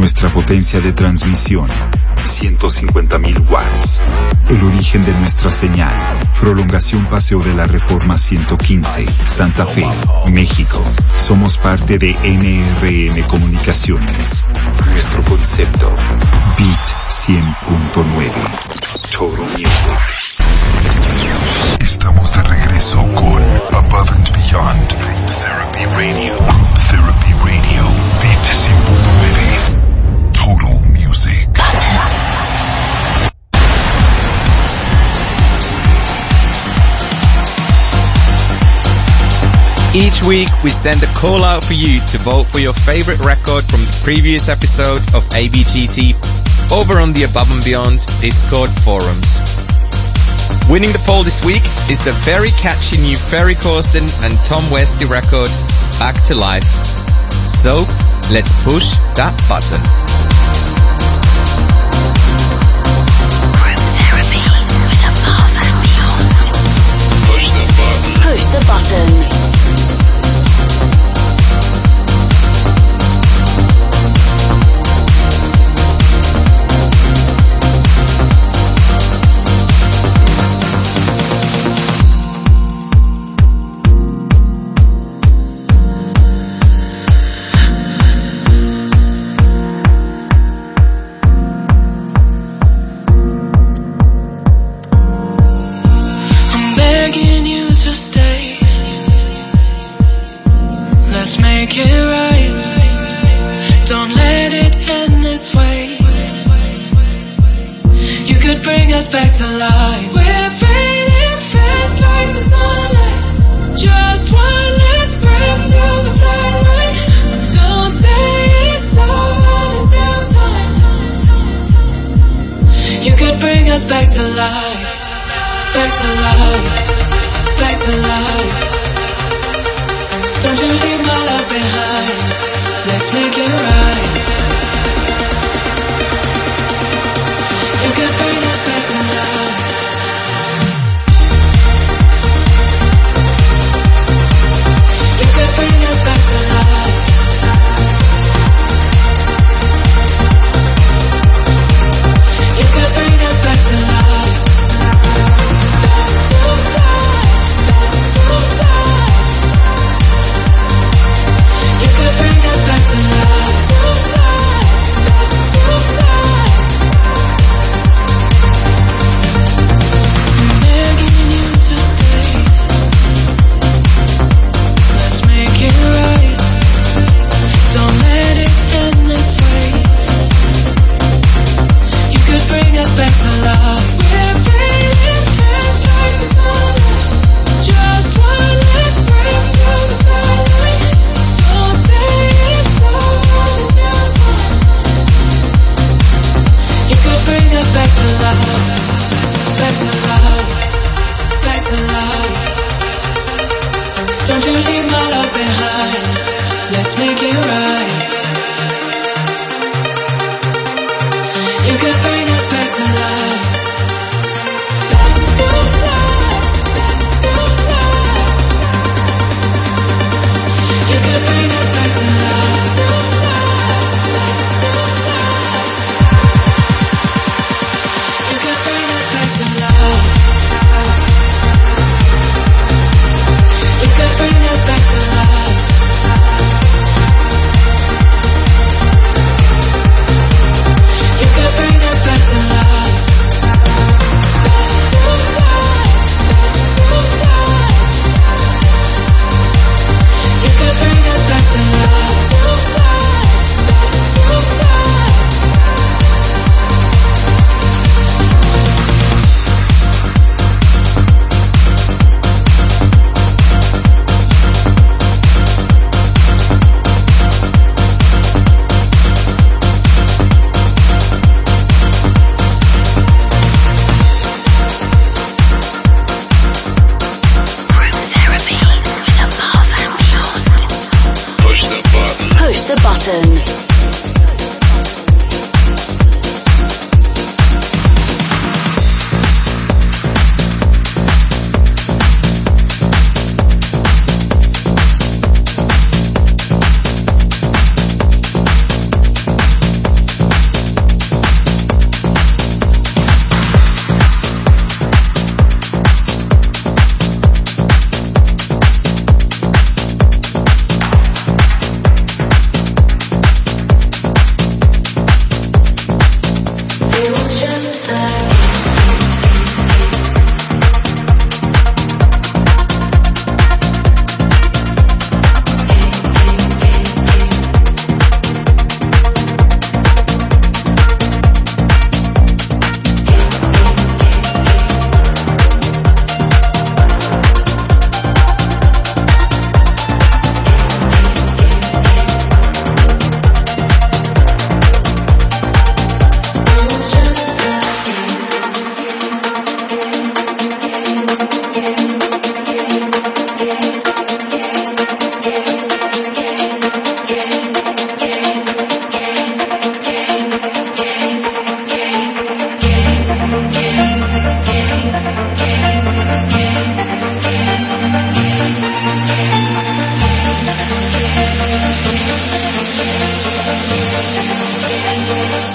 Nuestra potencia de transmisión, 150.000 watts. El origen de nuestra señal, prolongación Paseo de la Reforma 115, Santa Fe, México. Somos parte de NRM Comunicaciones. Nuestro concepto, Beat 100.9, Total Music. Estamos de regreso con Above and Beyond Group Therapy Radio. Group Therapy Radio, Beat 100.9, Total Music. Each week we send a call out for you to vote for your favorite record from the previous episode of ABGT over on the Above and Beyond Discord forums. Winning the poll this week is the very catchy new Ferry Corsten and Tom Westy record, Back to Life. So, let's push that button. Group therapy with Above and Beyond. Push the button. Push the button. Back to life. We're fading fast like the sunlight. Just one last breath till the fly right. Don't say it's over, it's still time. You could bring us back to life. Back to life. Back to life. Don't you leave my love behind. Let's make it right. You could bring us back to life. You could bring us back to life. You could bring us back to life. Back to life. Back to life. You could bring us back to life.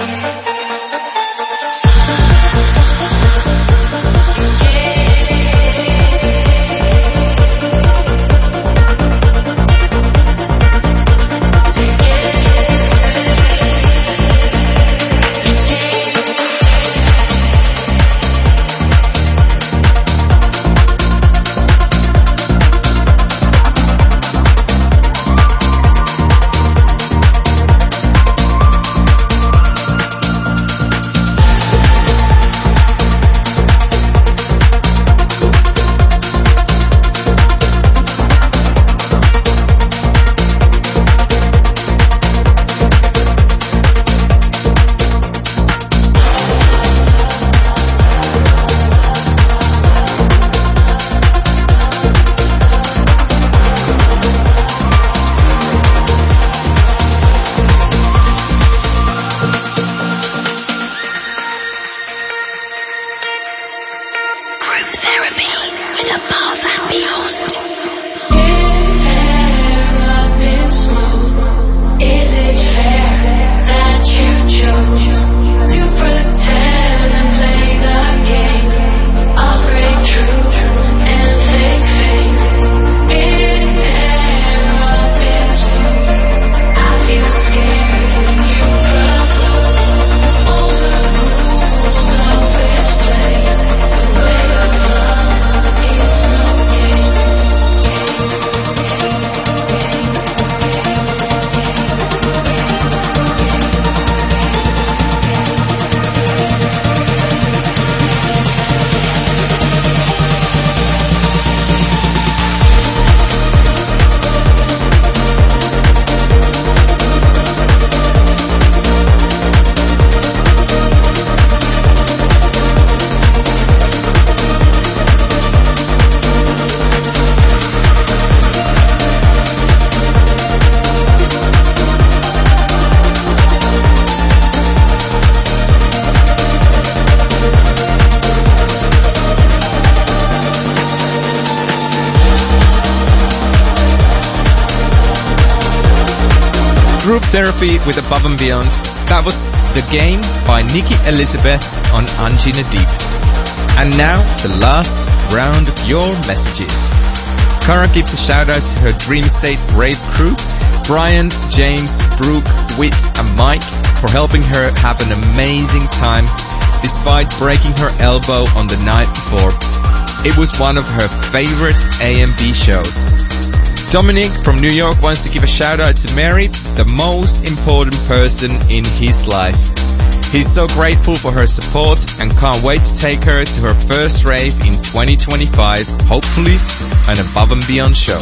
Group Therapy with Above and Beyond. That was The Game by Nikki Elizabeth on Angie Nadeep. And now, the last round of your messages. Cara gives a shout out to her Dream State Rave crew, Brian, James, Brooke, Whit and Mike, for helping her have an amazing time despite breaking her elbow on the night before. It was one of her favorite A&B shows. Dominic from New York wants to give a shout out to Mary, the most important person in his life. He's so grateful for her support and can't wait to take her to her first rave in 2025, hopefully an Above and Beyond show.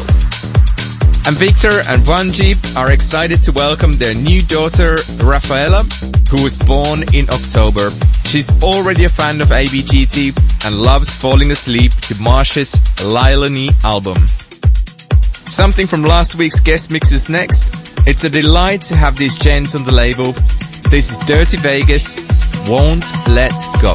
And Victor and Wanji are excited to welcome their new daughter, Rafaela, who was born in October. She's already a fan of ABGT and loves falling asleep to Marsh's Lilani album. Something from last week's guest mixes next. It's a delight to have these gents on the label. This is Dirty Vegas, Won't Let Go.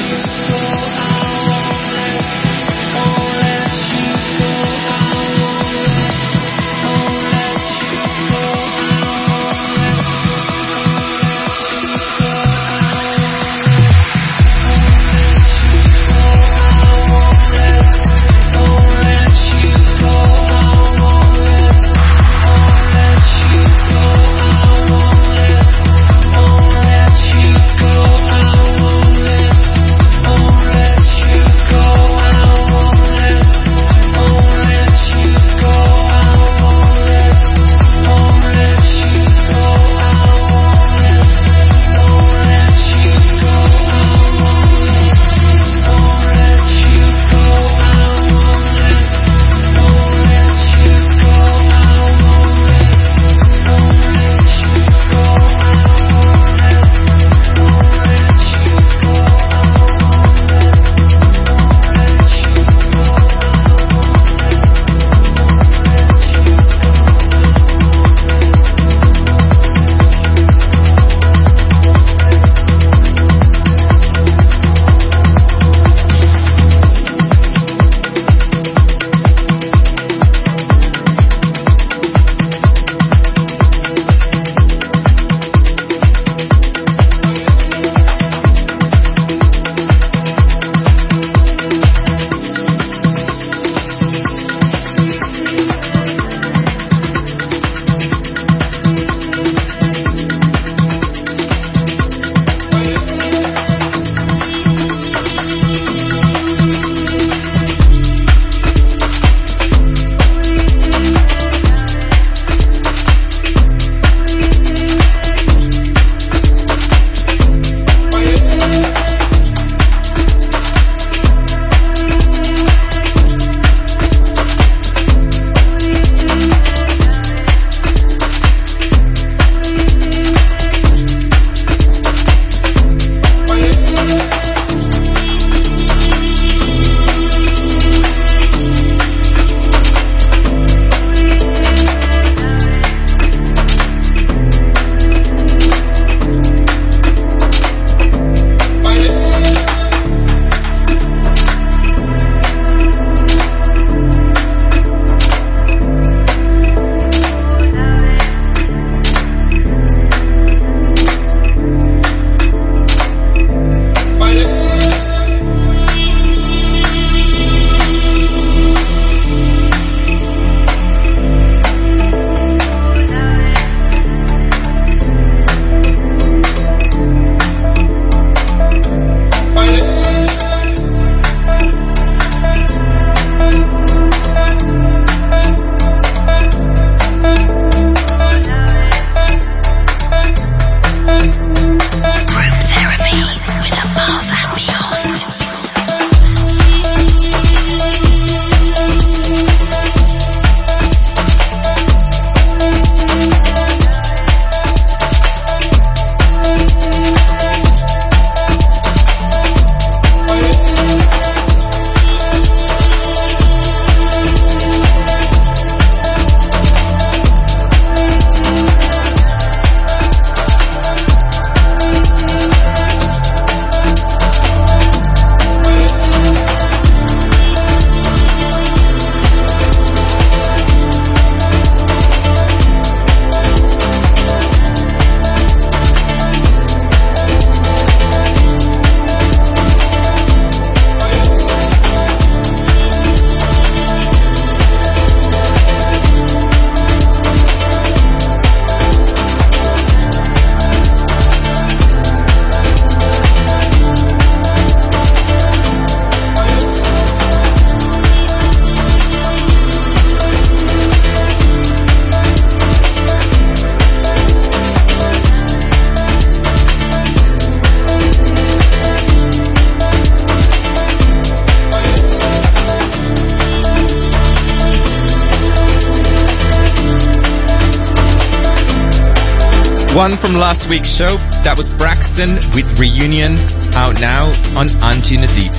One from last week's show, that was Braxton with Reunion, out now on Anjuna Deep.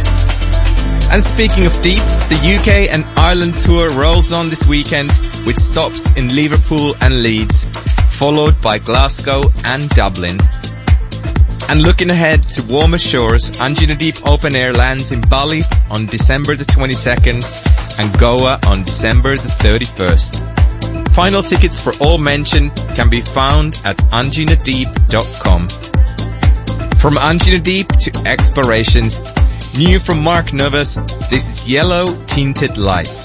And speaking of deep, the UK and Ireland tour rolls on this weekend with stops in Liverpool and Leeds, followed by Glasgow and Dublin. And looking ahead to warmer shores, Anjuna Deep Open Air lands in Bali on December the 22nd and Goa on December the 31st. Final tickets for all mentioned can be found at anjunadeep.com. From Anjuna Deep to Explorations, new from Mark Novas, this is Yellow Tinted Lights.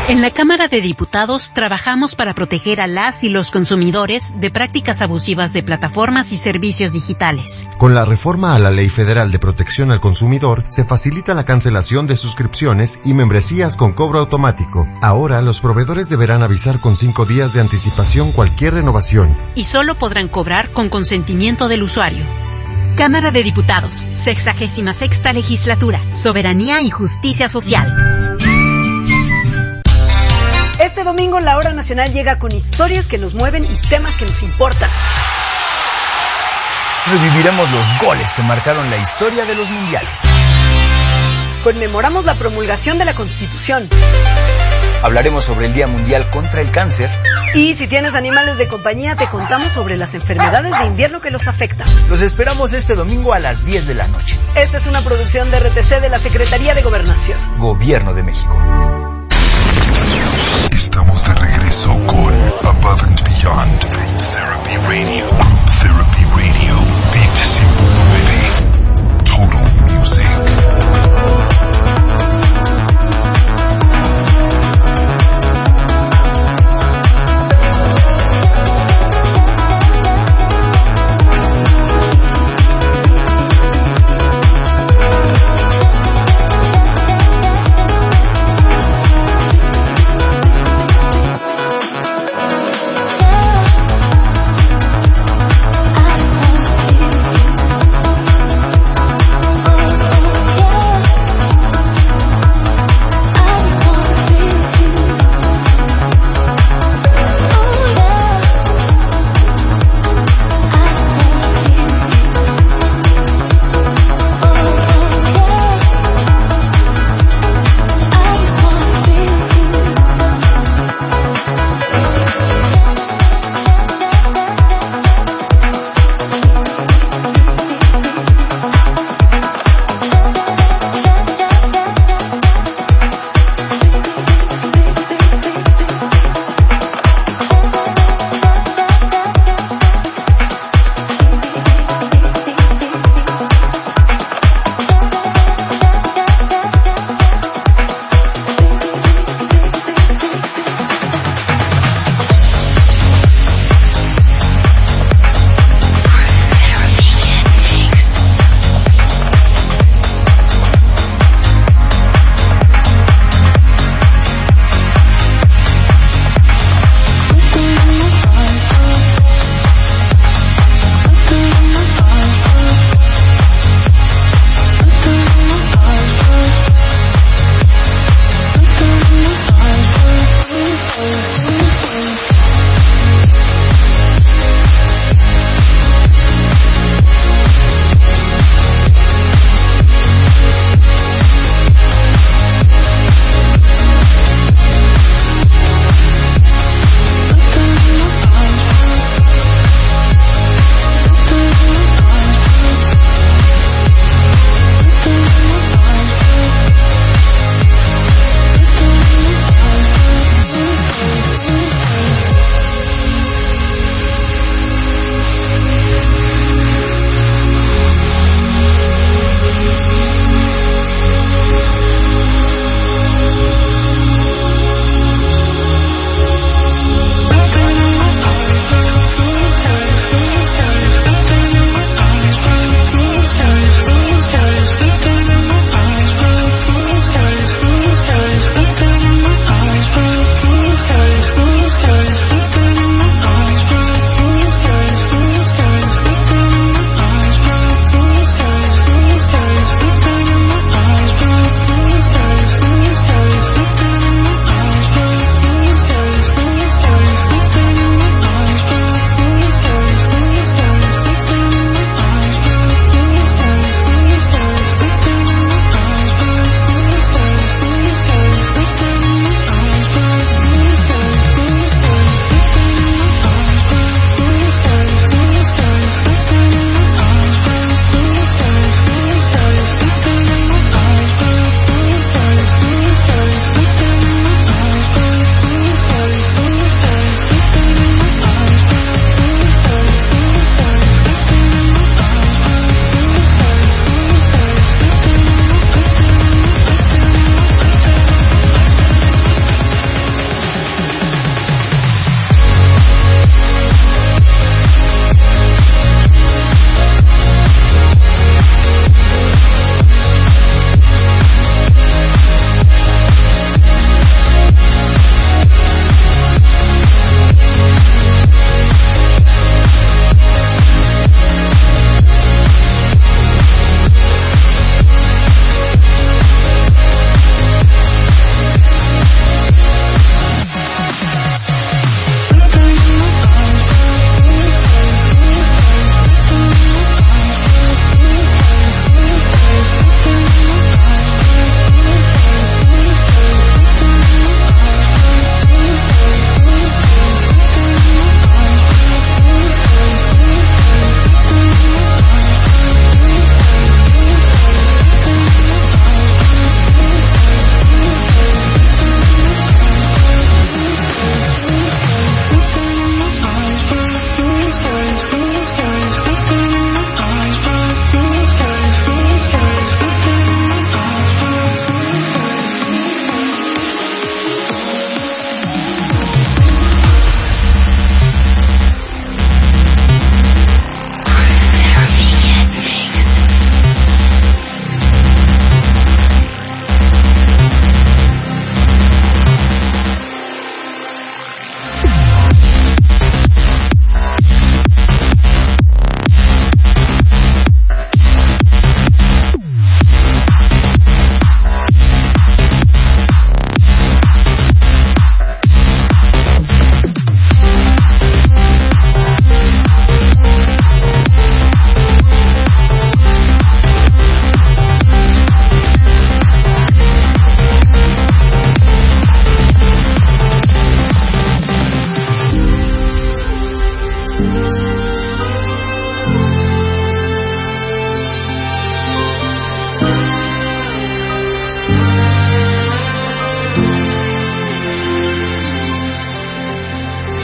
En la Cámara de Diputados trabajamos para proteger a las y los consumidores de prácticas abusivas de plataformas y servicios digitales. Con la reforma a la Ley Federal de Protección al Consumidor, se facilita la cancelación de suscripciones y membresías con cobro automático. Ahora, los proveedores deberán avisar con 5 días de anticipación cualquier renovación. Y solo podrán cobrar con consentimiento del usuario. Cámara de Diputados, 66ª Legislatura, Soberanía y Justicia Social. Este domingo la Hora Nacional llega con historias que nos mueven y temas que nos importan. Reviviremos los goles que marcaron la historia de los mundiales. Conmemoramos la promulgación de la Constitución. Hablaremos sobre el Día Mundial contra el Cáncer. Y si tienes animales de compañía, te contamos sobre las enfermedades de invierno que los afectan. Los esperamos este domingo a las 10 de la noche. Esta es una producción de RTC de la Secretaría de Gobernación. Gobierno de México. Estamos de regreso con Above and Beyond Group Therapy Radio. Group Therapy Radio 25.9 Total Music.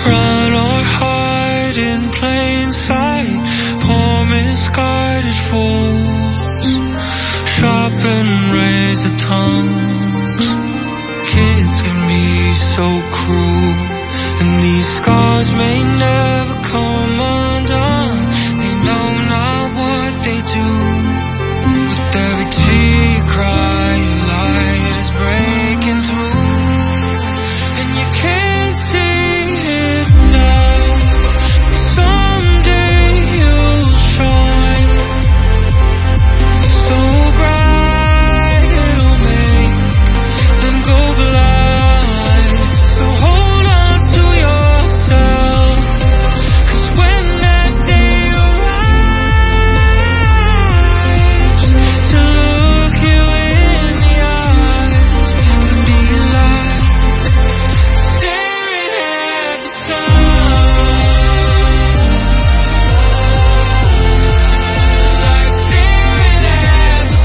Run or hide in plain sight, poor misguided fools, sharpen razor tongues. Kids can be so cruel, and these scars may never come undone. They know not what they do. With every tear you cry, your light is breaking through, and you can't see it now, but someday you'll shine so bright it'll make them go blind. So hold on to yourself, 'cause when that day arrives to look you in the eyes, it'll be like staring at the sun, like staring at the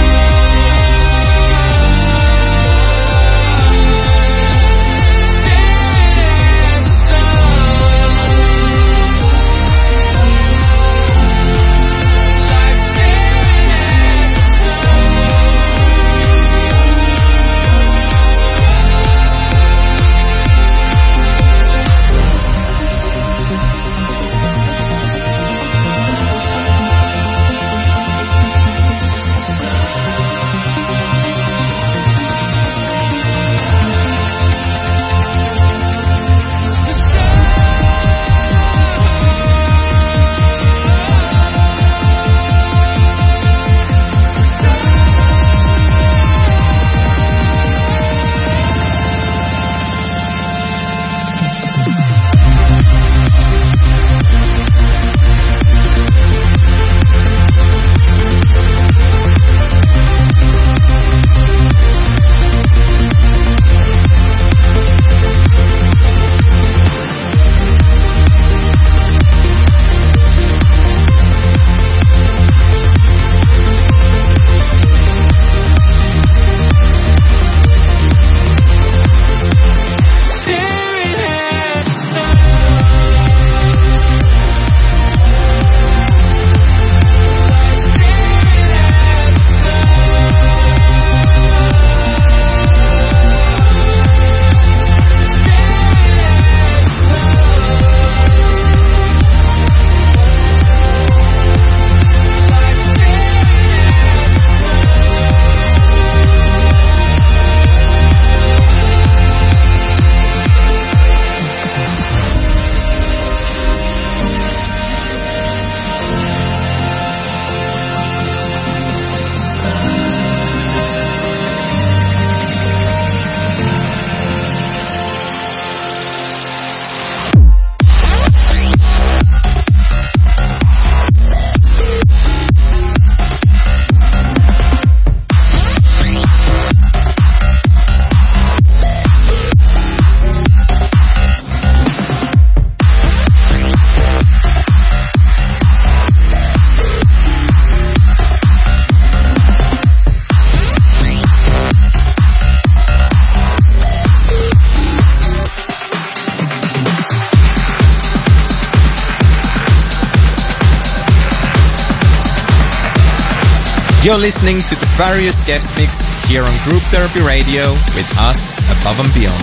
You're listening to the various guest mix here on Group Therapy Radio with us, Above and Beyond.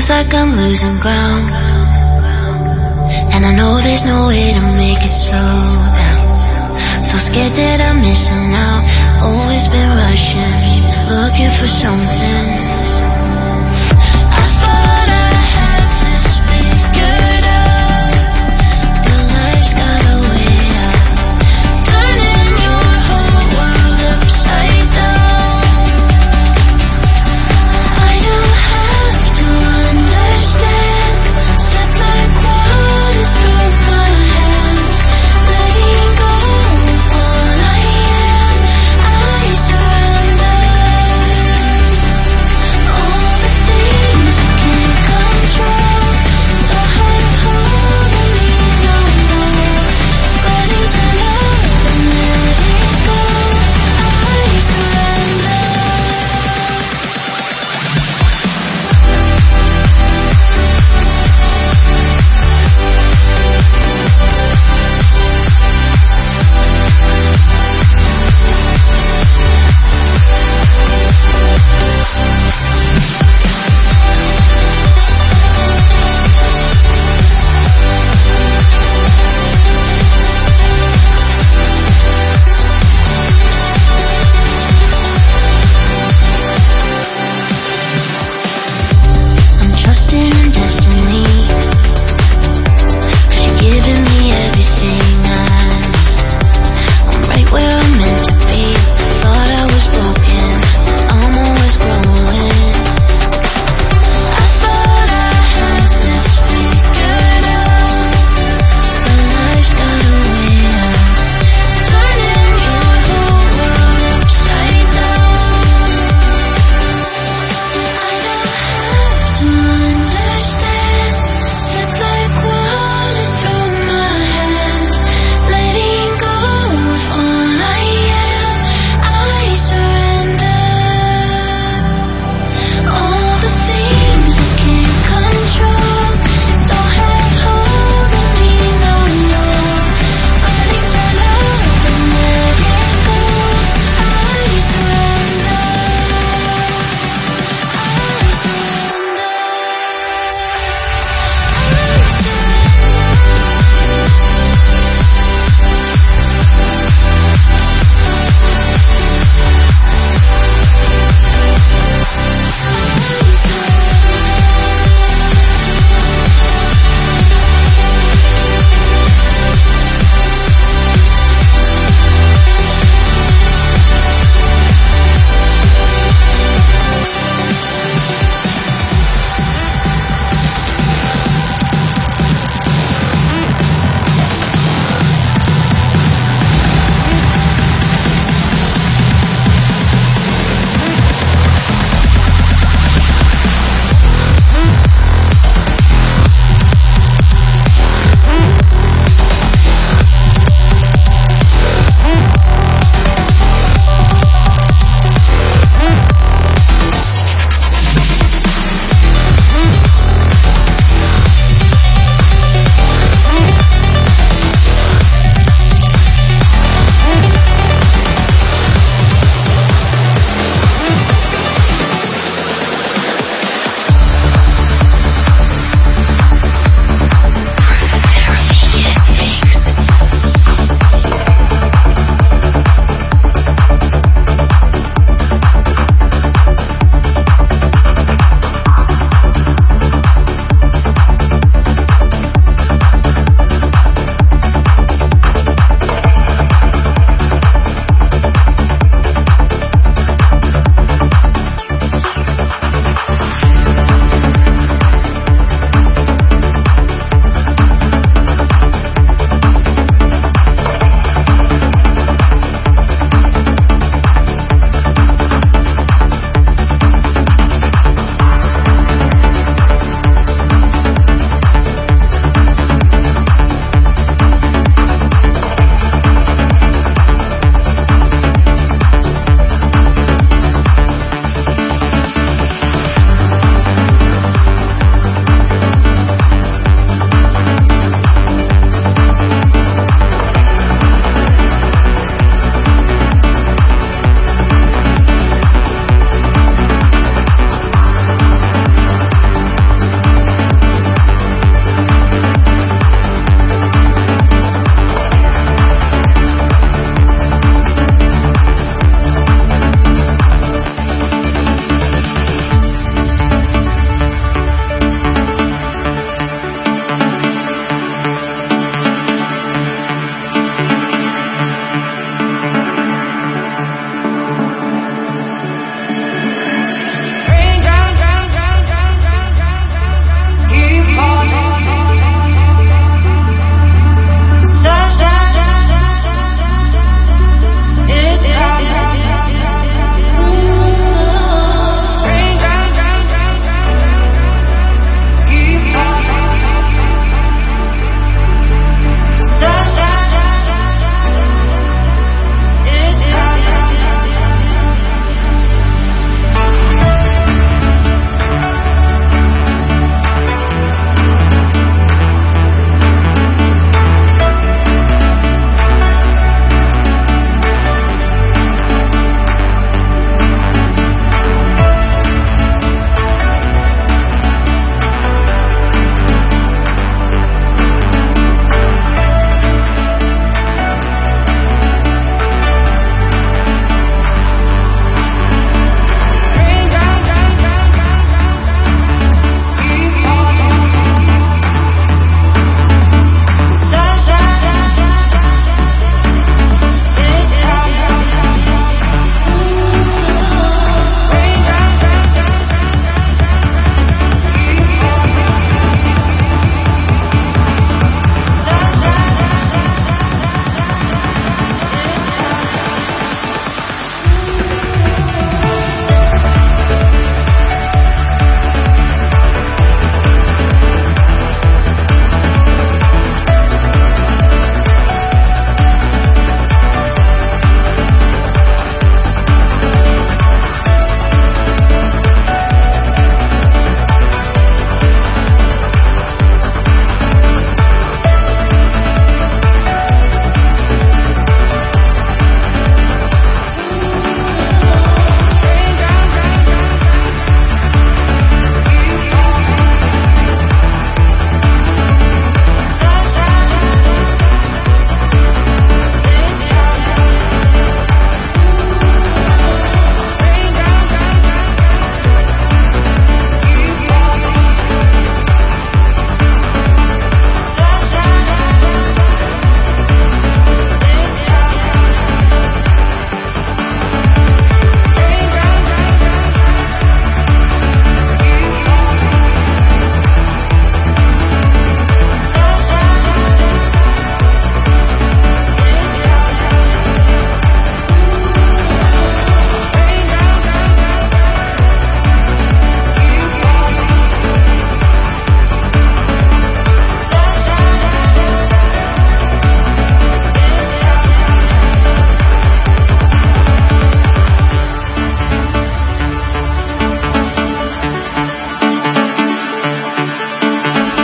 feels like I'm losing ground, and I know there's no way to make it slow down. So scared that I'm missing out, always been rushing, looking for something. I thought I had this figured out, but life's got a way out, turning your whole world upside down. I don't have to understand, slip like water through my hands, letting go of all I am, I surrender.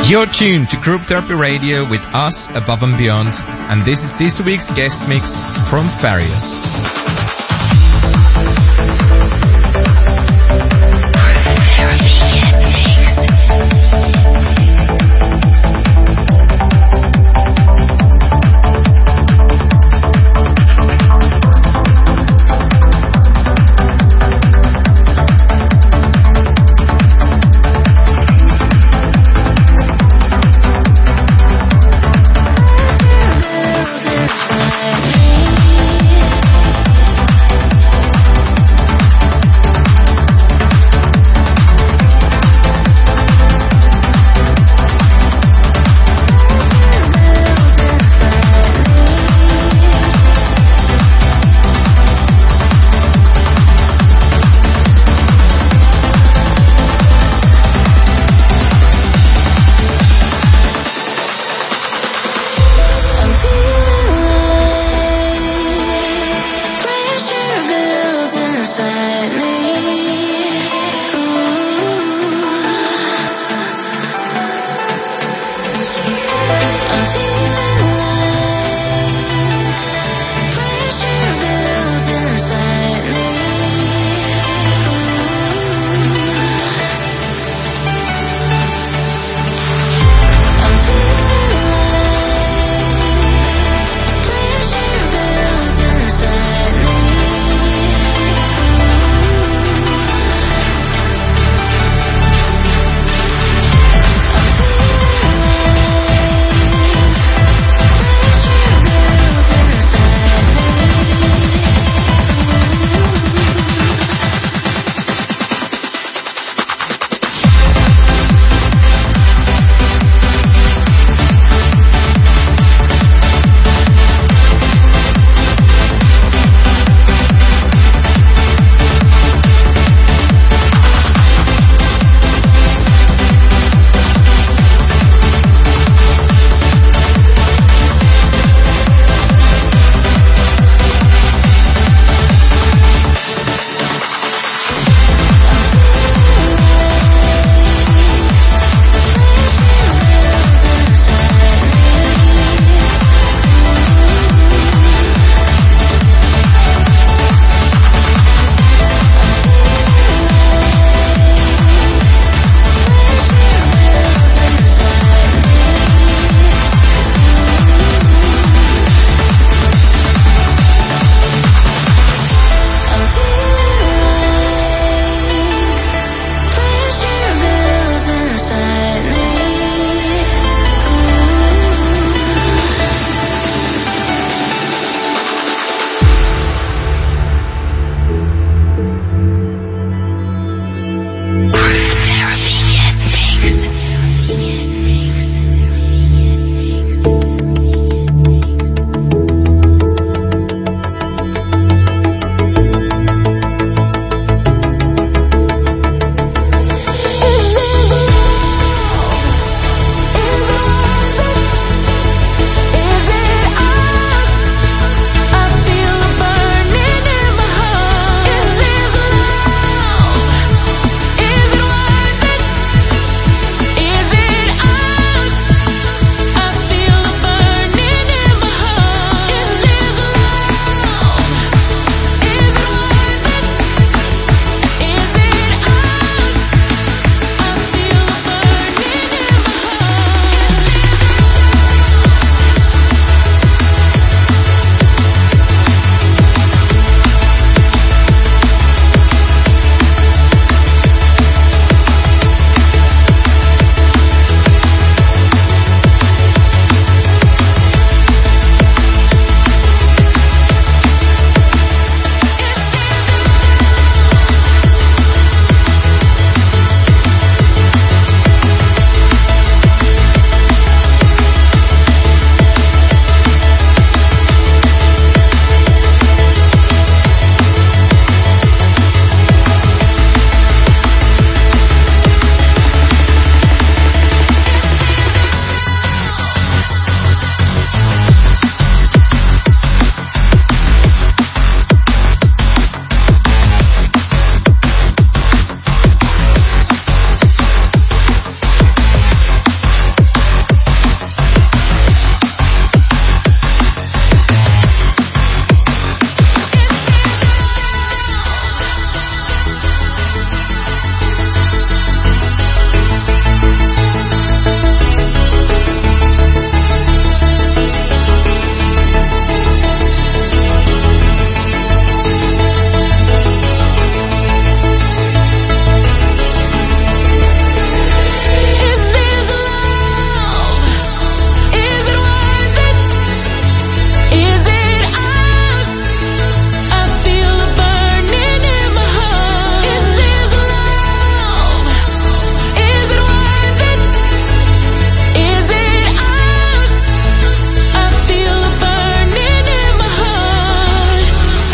You're tuned to Group Therapy Radio with us, Above and Beyond, and this is this week's guest mix from Farius.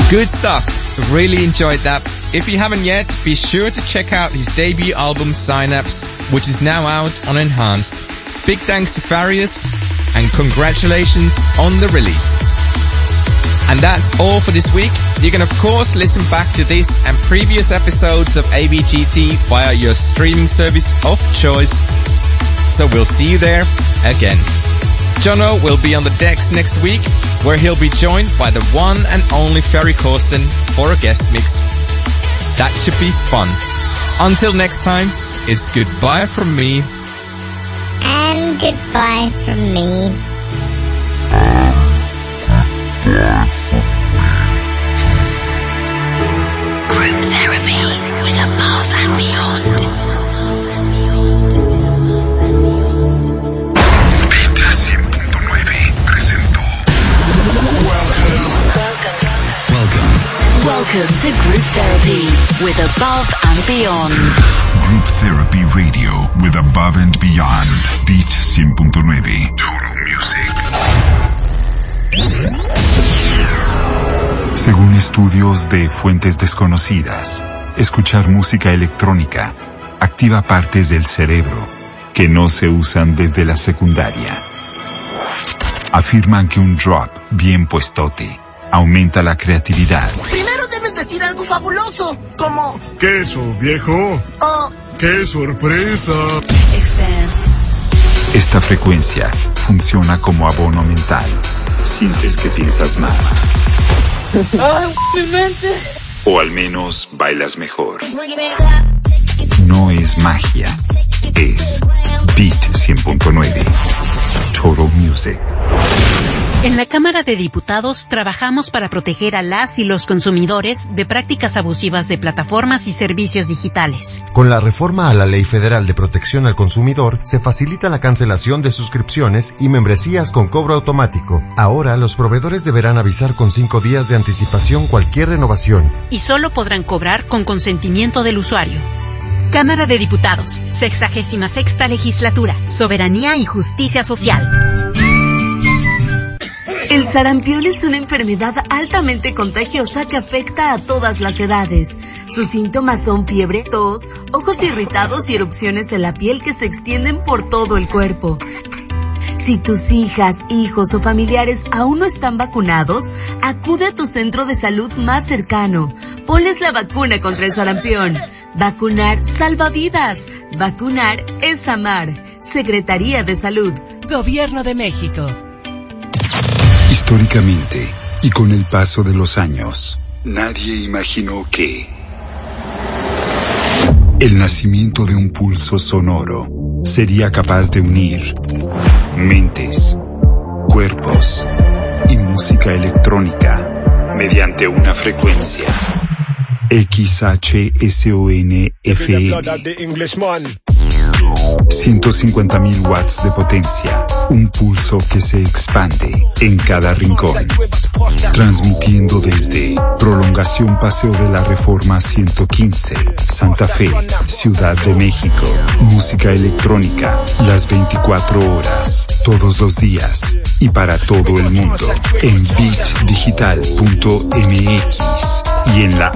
Good stuff. Really enjoyed that. If you haven't yet, be sure to check out his debut album Synapse, which is now out on Enhanced. Big thanks to Farius and congratulations on the release. And that's all for this week. You can of course listen back to this and previous episodes of ABGT via your streaming service of choice. So we'll see you there again. Jono will be on the decks next week, where he'll be joined by the one and only Ferry Corsten for a guest mix. That should be fun. Until next time, it's goodbye from me. And goodbye from me. Group therapy with Above and Beyond. Beat 100.9 presentó. Welcome to Group Therapy with Above and Beyond. Group Therapy Radio with Above and Beyond. Beat 100.9. Total Music. Según estudios de fuentes desconocidas, escuchar música electrónica activa partes del cerebro que no se usan desde la secundaria. Afirman que un drop bien puestote aumenta la creatividad. Primero deben decir algo fabuloso, como ¡queso, viejo! o ¡qué sorpresa! Esta frecuencia funciona como abono mental. Sientes que piensas más. ¡Ay, mi mente! O al menos bailas mejor. No es magia, es Beat 100.9. Total Music. En la Cámara de Diputados trabajamos para proteger a las y los consumidores de prácticas abusivas de plataformas y servicios digitales. Con la reforma a la Ley Federal de Protección al Consumidor, se facilita la cancelación de suscripciones y membresías con cobro automático. Ahora, los proveedores deberán avisar con 5 días de anticipación cualquier renovación. Y solo podrán cobrar con consentimiento del usuario. Cámara de Diputados, 66ª Legislatura, Soberanía y Justicia Social. El sarampión es una enfermedad altamente contagiosa que afecta a todas las edades. Sus síntomas son fiebre, tos, ojos irritados y erupciones en la piel que se extienden por todo el cuerpo. Si tus hijas, hijos o familiares aún no están vacunados, acude a tu centro de salud más cercano. Ponles la vacuna contra el sarampión. Vacunar salva vidas. Vacunar es amar. Secretaría de Salud. Gobierno de México. Históricamente, y con el paso de los años, nadie imaginó que el nacimiento de un pulso sonoro sería capaz de unir mentes, cuerpos y música electrónica mediante una frecuencia XHSON-FM. 150.000 watts de potencia, un pulso que se expande en cada rincón, transmitiendo desde Prolongación Paseo de la Reforma 115, Santa Fe, Ciudad de México. Música electrónica, las 24 horas, todos los días y para todo el mundo, en beatdigital.mx y en la